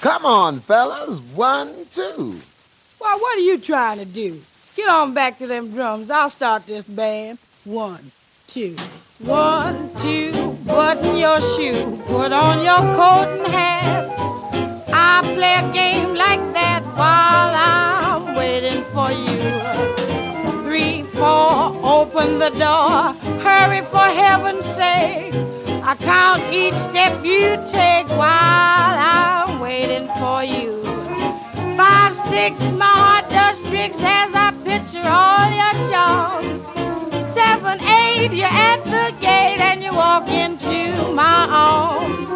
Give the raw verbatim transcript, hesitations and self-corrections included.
Come on, fellas. One, two. Why, what are you trying to do? Get on back to them drums. I'll start this band. One, two. One, two, button your shoe, put on your coat and hat. I play a game like that while I'm waiting for you. Three, four, open the door, hurry for heaven's sake. I count each step you take while I'm waiting for you. Five, six, my heart does tricks as I picture all your charms. Seven, eight, you're at the gate and you walk into my arms.